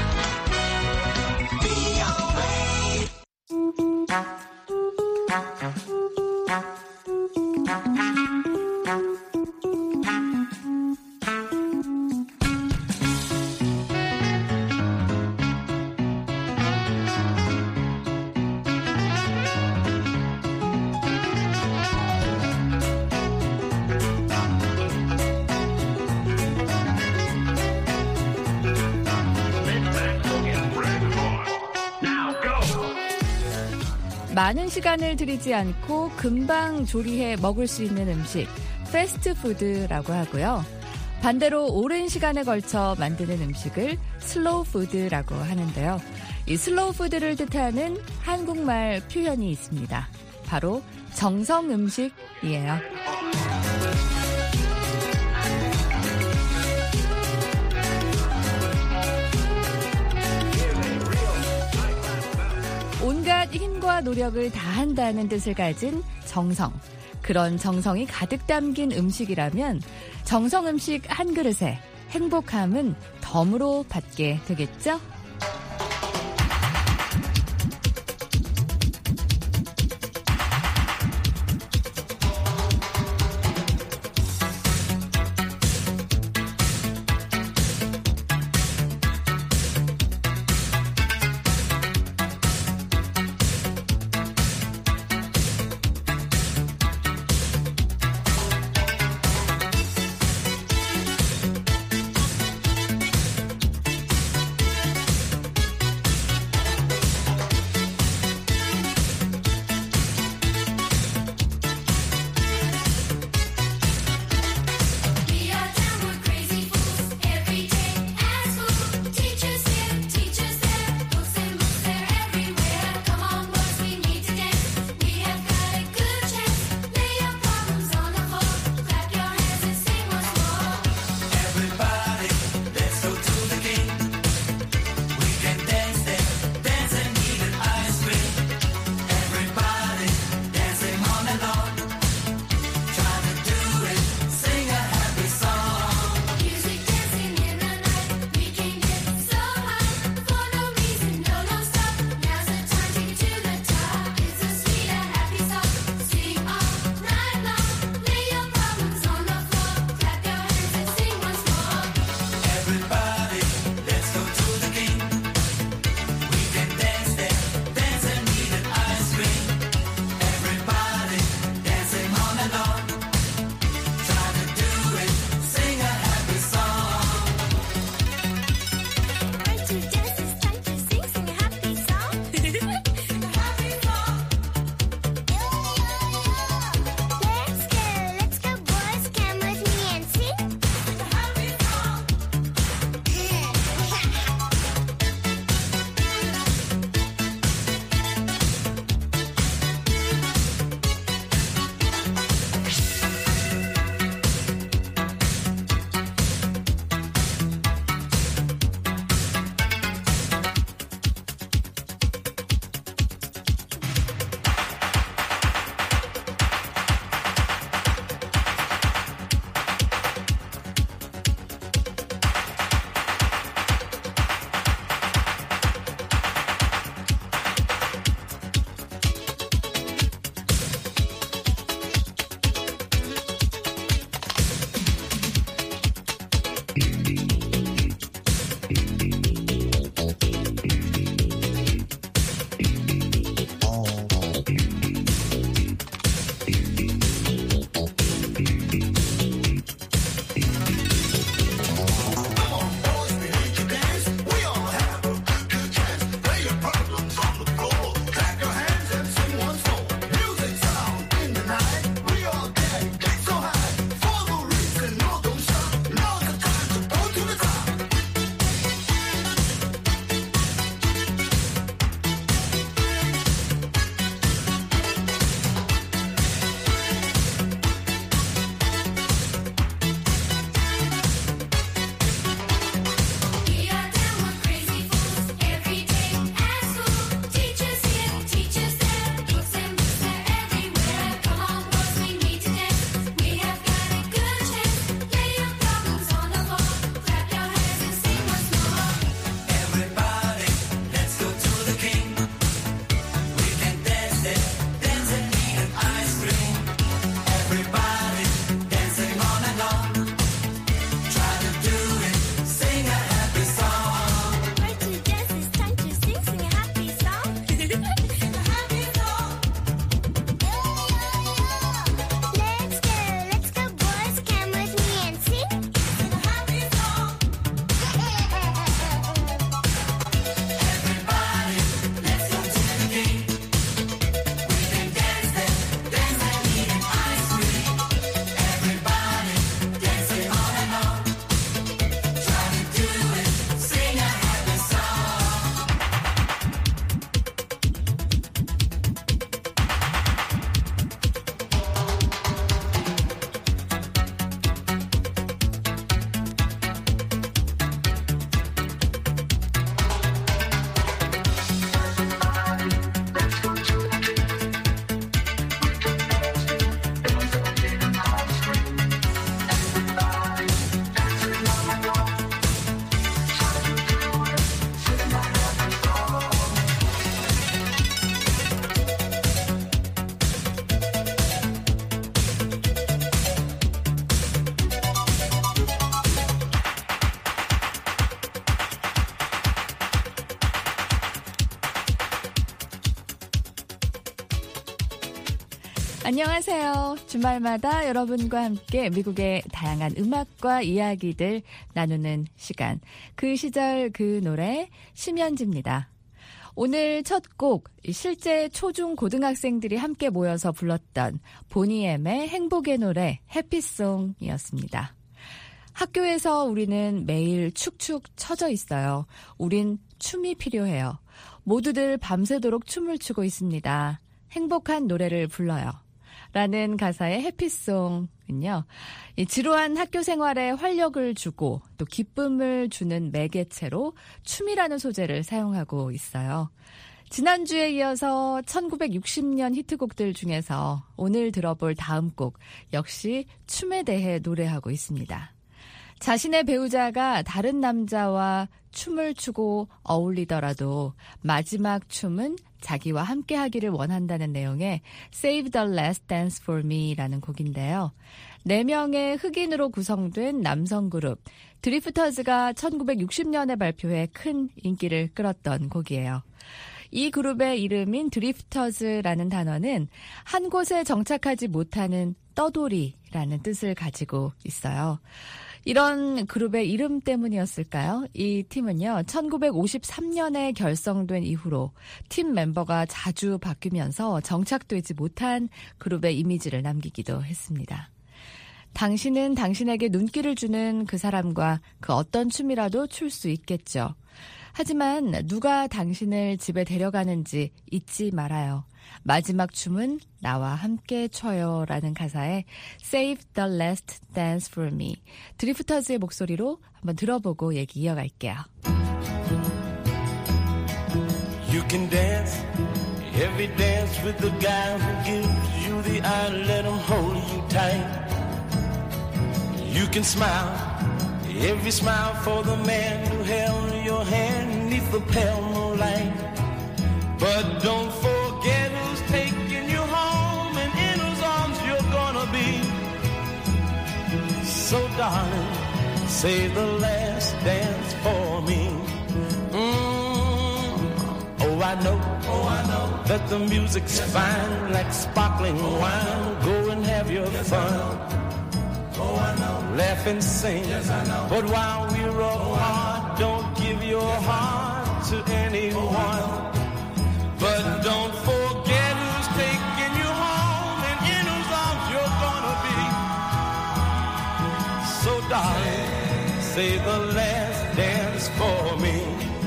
많은 시간을 들이지 않고 금방 조리해 먹을 수 있는 음식, 패스트푸드라고 하고요. 반대로 오랜 시간에 걸쳐 만드는 음식을 슬로우 푸드라고 하는데요. 이 슬로우 푸드를 뜻하는 한국말 표현이 있습니다. 바로 정성 음식이에요. 온갖 힘과 노력을 다한다는 뜻을 가진 정성. 그런 정성이 가득 담긴 음식이라면 정성 음식 한 그릇에 행복함은 덤으로 받게 되겠죠? 안녕하세요. 주말마다 여러분과 함께 미국의 다양한 음악과 이야기들 나누는 시간. 그 시절 그 노래 심연지입니다. 오늘 첫 곡, 실제 초중 고등학생들이 함께 모여서 불렀던 보니엠의 행복의 노래 해피송이었습니다. 학교에서 우리는 매일 축축 처져 있어요. 우린 춤이 필요해요. 모두들 밤새도록 춤을 추고 있습니다. 행복한 노래를 불러요. 라는 가사의 해피송은요, 이 지루한 학교 생활에 활력을 주고 또 기쁨을 주는 매개체로 춤이라는 소재를 사용하고 있어요. 지난주에 이어서 1960년 히트곡들 중에서 오늘 들어볼 다음 곡 역시 춤에 대해 노래하고 있습니다. 자신의 배우자가 다른 남자와 춤을 추고 어울리더라도 마지막 춤은 자기와 함께 하기를 원한다는 내용의 Save the Last Dance for Me라는 곡인데요. 4명의 흑인으로 구성된 남성 그룹 드리프터즈가 1960년에 발표해 큰 인기를 끌었던 곡이에요. 이 그룹의 이름인 드리프터즈라는 단어는 한 곳에 정착하지 못하는 떠돌이라는 뜻을 가지고 있어요. 이런 그룹의 이름 때문이었을까요? 이 팀은요, 1953년에 결성된 이후로 팀 멤버가 자주 바뀌면서 정착되지 못한 그룹의 이미지를 남기기도 했습니다. 당신은 당신에게 눈길을 주는 그 사람과 그 어떤 춤이라도 출 수 있겠죠. 하지만 누가 당신을 집에 데려가는지 잊지 말아요. 마지막 춤은 나와 함께 춰요 라는 가사에 Save the Last Dance for Me. 드리프터즈의 목소리로 한번 들어보고 얘기 이어갈게요. You can dance, every dance with the guy who gives you the eye, let him hold you tight. You can smile, every smile for the man who held your hand neath the pale moonlight. But don't forget who's taking you home and in whose arms you're gonna be. So darling, save the last dance for me. Oh, I know that the music's fine like sparkling wine. Go and have your fun. Laugh and sing, but while we're apart, don't give your heart to anyone. But don't forget who's taking you home and in whose arms you're gonna be. So darling, save the last dance for me.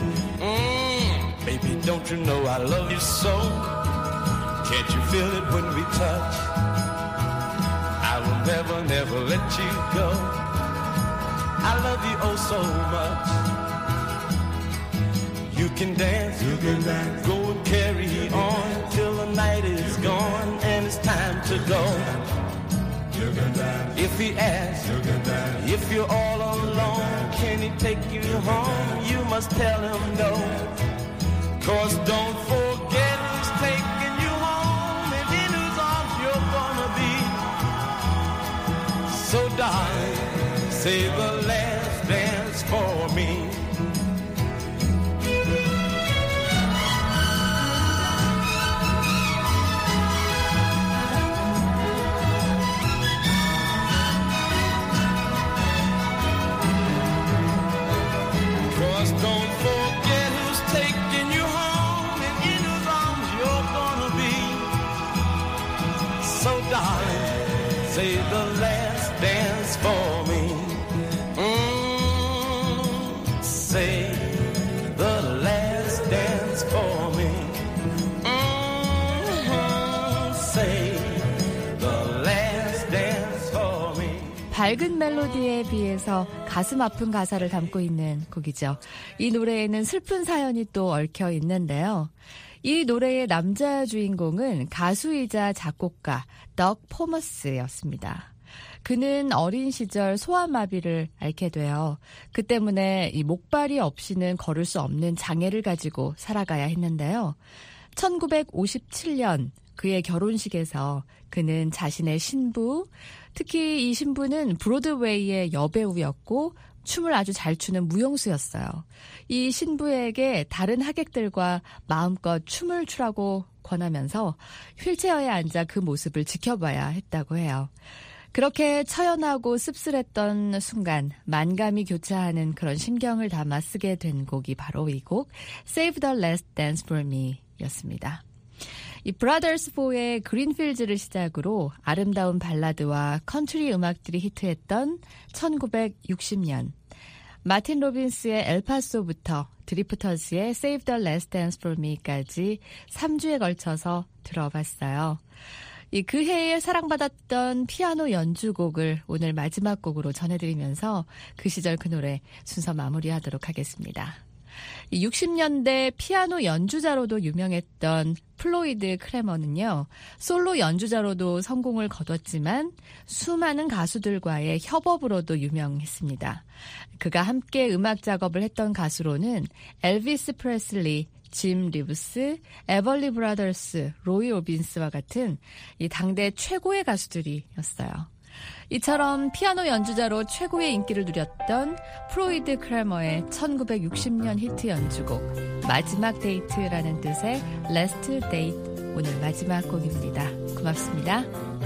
Baby, don't you know I love you so? Can't you feel it when we touch? I will never, never let you go. I love you oh so much. You can dance, go and carry on till the night is gone and it's time to go. If he asks, if you're all alone, can he take you home? You must tell him no. 'Cause don't forget who's taking you home and in whose arms you're gonna be. So darling, save the last dance for me. Save the last dance for me. Save the last dance for me. Save the last dance for me. 밝은 멜로디에 비해서 가슴 아픈 가사를 담고 있는 곡이죠. 이 노래에는 슬픈 사연이 또 얽혀 있는데요. 이 노래의 남자 주인공은 가수이자 작곡가 덕 포머스였습니다. 그는 어린 시절 소아마비를 앓게 돼요. 그 때문에 이 목발이 없이는 걸을 수 없는 장애를 가지고 살아가야 했는데요. 1957년 그의 결혼식에서 그는 자신의 신부, 특히 이 신부는 브로드웨이의 여배우였고 춤을 아주 잘 추는 무용수였어요. 이 신부에게 다른 하객들과 마음껏 춤을 추라고 권하면서 휠체어에 앉아 그 모습을 지켜봐야 했다고 해요. 그렇게 처연하고 씁쓸했던 순간 만감이 교차하는 그런 심경을 담아 쓰게 된 곡이 바로 이 곡 Save the Last Dance for Me 였습니다. 이 브라더스 4의 그린필즈를 시작으로 아름다운 발라드와 컨트리 음악들이 히트했던 1960년 마틴 로빈스의 엘파소부터 드리프터즈의 Save the Last Dance for Me까지 3주에 걸쳐서 들어봤어요. 그 해에 사랑받았던 피아노 연주곡을 오늘 마지막 곡으로 전해드리면서 그 시절 그 노래 순서 마무리하도록 하겠습니다. 60년대 피아노 연주자로도 유명했던 플로이드 크레머는요, 솔로 연주자로도 성공을 거뒀지만 수많은 가수들과의 협업으로도 유명했습니다. 그가 함께 음악 작업을 했던 가수로는 엘비스 프레슬리, 짐 리브스, 에벌리 브라더스, 로이 오빈스와 같은 이 당대 최고의 가수들이었어요. 이처럼 피아노 연주자로 최고의 인기를 누렸던 플로이드 크레머의 1960년 히트 연주곡 마지막 데이트라는 뜻의 Last Date 오늘 마지막 곡입니다. 고맙습니다.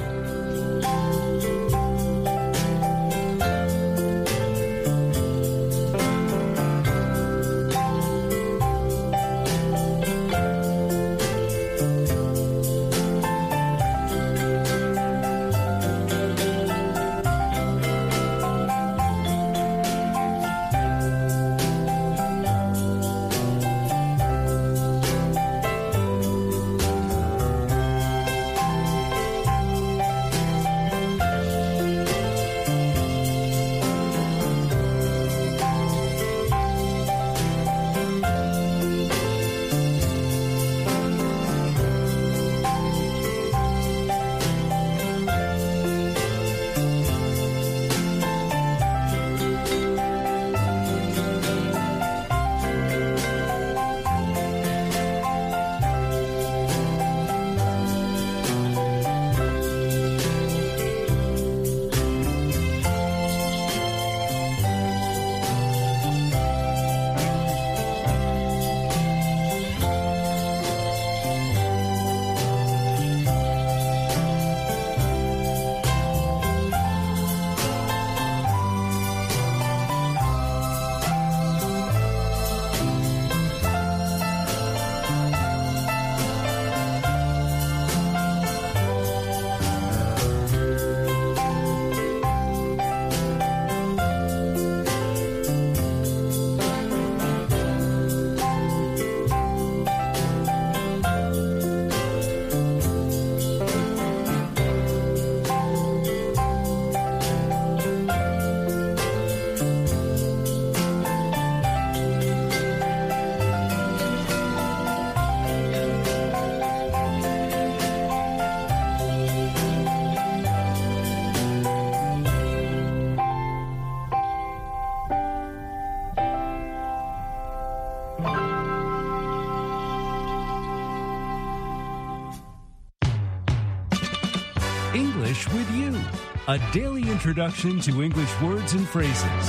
English with you, a daily introduction to English words and phrases.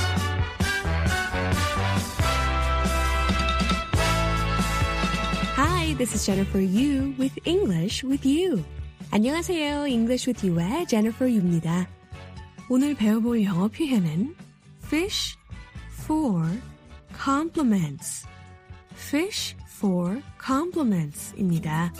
Hi, this is Jennifer Yu with English with You. 안녕하세요. English with You의 Jennifer Yu입니다. 오늘 배워볼 영어 표현은 fish for compliments. fish for compliments입니다.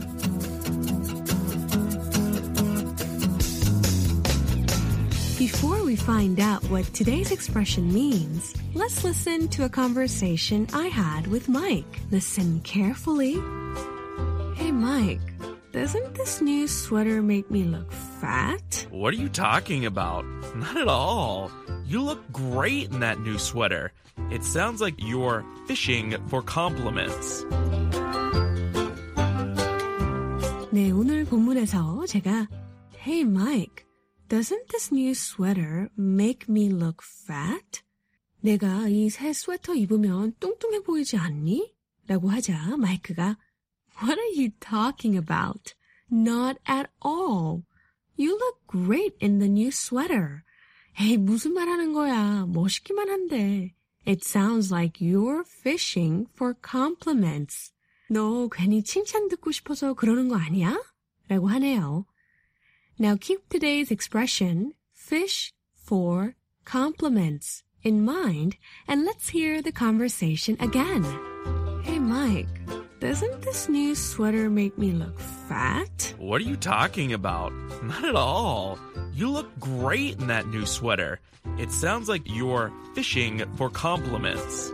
Before we find out what today's expression means, let's listen to a conversation I had with Mike. Listen carefully. Hey, Mike, doesn't this new sweater make me look fat? What are you talking about? Not at all. You look great in that new sweater. It sounds like you're fishing for compliments. 네, 오늘 본문에서 제가 Hey, Mike, doesn't this new sweater make me look fat? 내가 이 새 스웨터 입으면 뚱뚱해 보이지 않니? 라고 하자 마이크가 What are you talking about? Not at all. You look great in the new sweater. 에이, 무슨 말 하는 거야. 멋있기만 한데. It sounds like you're fishing for compliments. 너 괜히 칭찬 듣고 싶어서 그러는 거 아니야? 라고 하네요. Now keep today's expression, fish for compliments, in mind, and let's hear the conversation again. Hey, Mike, doesn't this new sweater make me look fat? What are you talking about? Not at all. You look great in that new sweater. It sounds like you're fishing for compliments.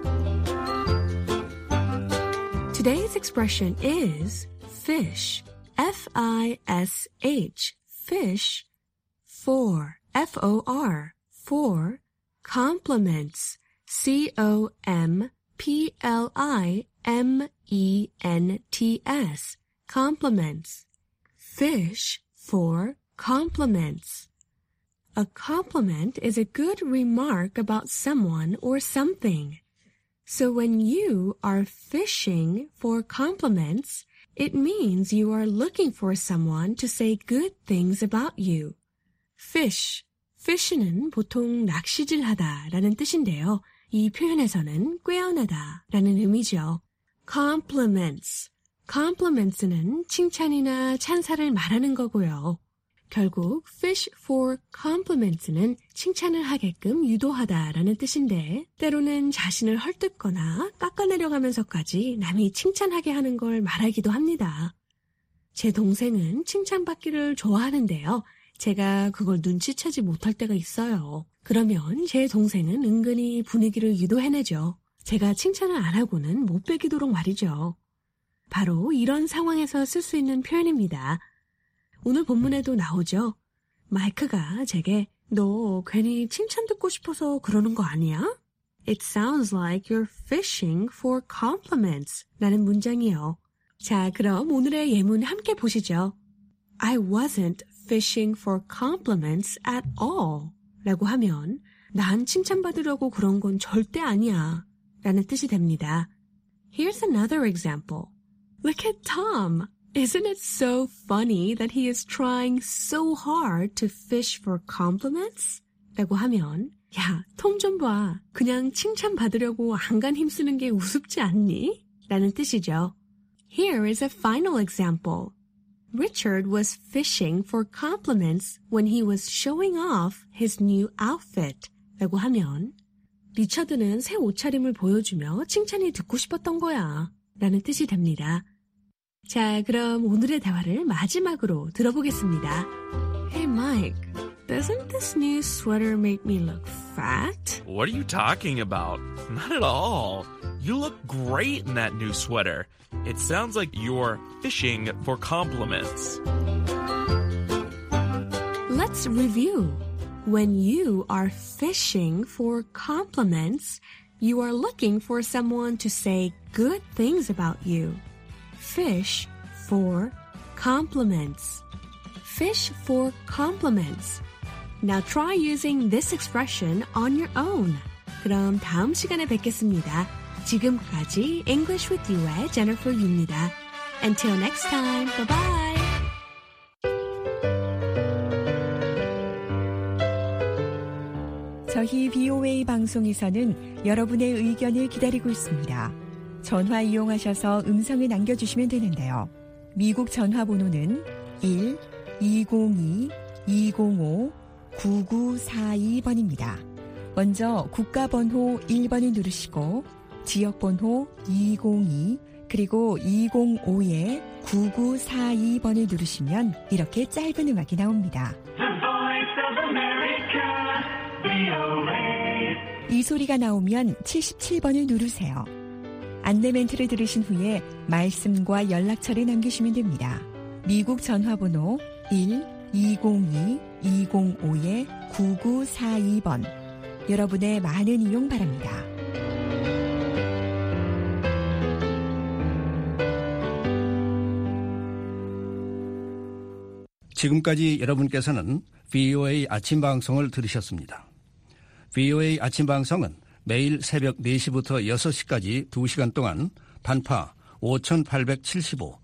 Today's expression is fish, F-I-S-H, fish, for, F-O-R, for, compliments, C-O-M-P-L-I-M-E-N-T-S, compliments. Fish for compliments. A compliment is a good remark about someone or something. So when you are fishing for compliments, it means you are looking for someone to say good things about you. Fish. fish는 보통 낚시질하다 라는 뜻인데요. 이 표현에서는 꿰어내다 라는 의미죠. Compliments. Compliments는 칭찬이나 찬사를 말하는 거고요. 결국 fish for compliments는 칭찬을 하게끔 유도하다라는 뜻인데 때로는 자신을 헐뜯거나 깎아내려가면서까지 남이 칭찬하게 하는 걸 말하기도 합니다. 제 동생은 칭찬받기를 좋아하는데요. 제가 그걸 눈치채지 못할 때가 있어요. 그러면 제 동생은 은근히 분위기를 유도해내죠. 제가 칭찬을 안 하고는 못 베기도록 말이죠. 바로 이런 상황에서 쓸 수 있는 표현입니다. 오늘 본문에도 나오죠. 마이크가 제게 너 괜히 칭찬 듣고 싶어서 그러는 거 아니야? It sounds like you're fishing for compliments 라는 문장이요. 자, 그럼 오늘의 예문 함께 보시죠. I wasn't fishing for compliments at all 라고 하면 난 칭찬받으려고 그런 건 절대 아니야 라는 뜻이 됩니다. Here's another example. Look at Tom. Isn't it so funny that he is trying so hard to fish for compliments? 라고 하면 야, 톰 좀 봐. 그냥 칭찬받으려고 안간 힘쓰는 게 우습지 않니? 라는 뜻이죠. Here is a final example. Richard was fishing for compliments when he was showing off his new outfit. 라고 하면 리처드는 새 옷차림을 보여주며 칭찬이 듣고 싶었던 거야. 라는 뜻이 됩니다. 자, 그럼 오늘의 대화를 마지막으로 들어보겠습니다. Hey, Mike, doesn't this new sweater make me look fat? What are you talking about? Not at all. You look great in that new sweater. It sounds like you're fishing for compliments. Let's review. When you are fishing for compliments, you are looking for someone to say good things about you. Fish for compliments. Fish for compliments. Now try using this expression on your own. 그럼 다음 시간에 뵙겠습니다. 지금까지 English with You의 Jennifer Yu입니다. Until next time, bye-bye. 저희 BOA 방송에서는 여러분의 의견을 기다리고 있습니다. 전화 이용하셔서 음성을 남겨주시면 되는데요. 미국 전화번호는 1-202-205-9942번입니다. 먼저 국가번호 1번을 누르시고 지역번호 202 그리고 205-9942번을 누르시면 이렇게 짧은 음악이 나옵니다. 이 소리가 나오면 77번을 누르세요. 안내 멘트를 들으신 후에 말씀과 연락처를 남기시면 됩니다. 미국 전화번호 1-202-205-9942번. 여러분의 많은 이용 바랍니다. 지금까지 여러분께서는 VOA 아침 방송을 들으셨습니다. VOA 아침 방송은 매일 새벽 4시부터 6시까지 2시간 동안 단파 5875,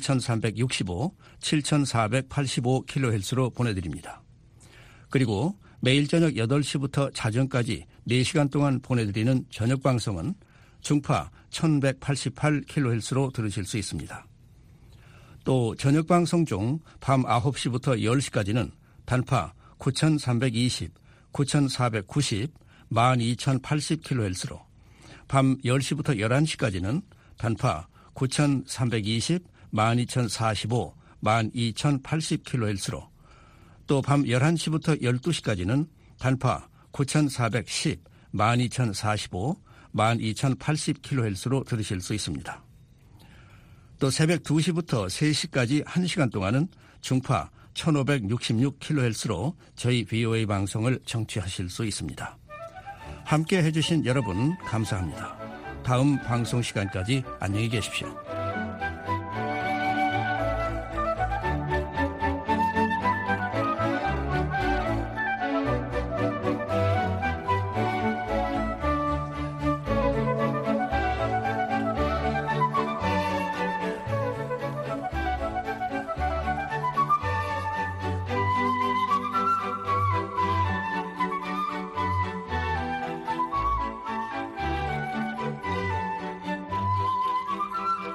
7365, 7485kHz로 보내드립니다. 그리고 매일 저녁 8시부터 자정까지 4시간 동안 보내드리는 저녁 방송은 중파 1188kHz로 들으실 수 있습니다. 또 저녁 방송 중 밤 9시부터 10시까지는 단파 9320, 9490, 12080kHz로 밤 10시부터 11시까지는 단파 9320, 12045, 12080kHz로 또 밤 11시부터 12시까지는 단파 9410, 12045, 12080kHz로 들으실 수 있습니다. 또 새벽 2시부터 3시까지 1시간 동안은 중파 1566kHz로 저희 VOA 방송을 청취하실 수 있습니다. 함께 해주신 여러분 감사합니다. 다음 방송 시간까지 안녕히 계십시오.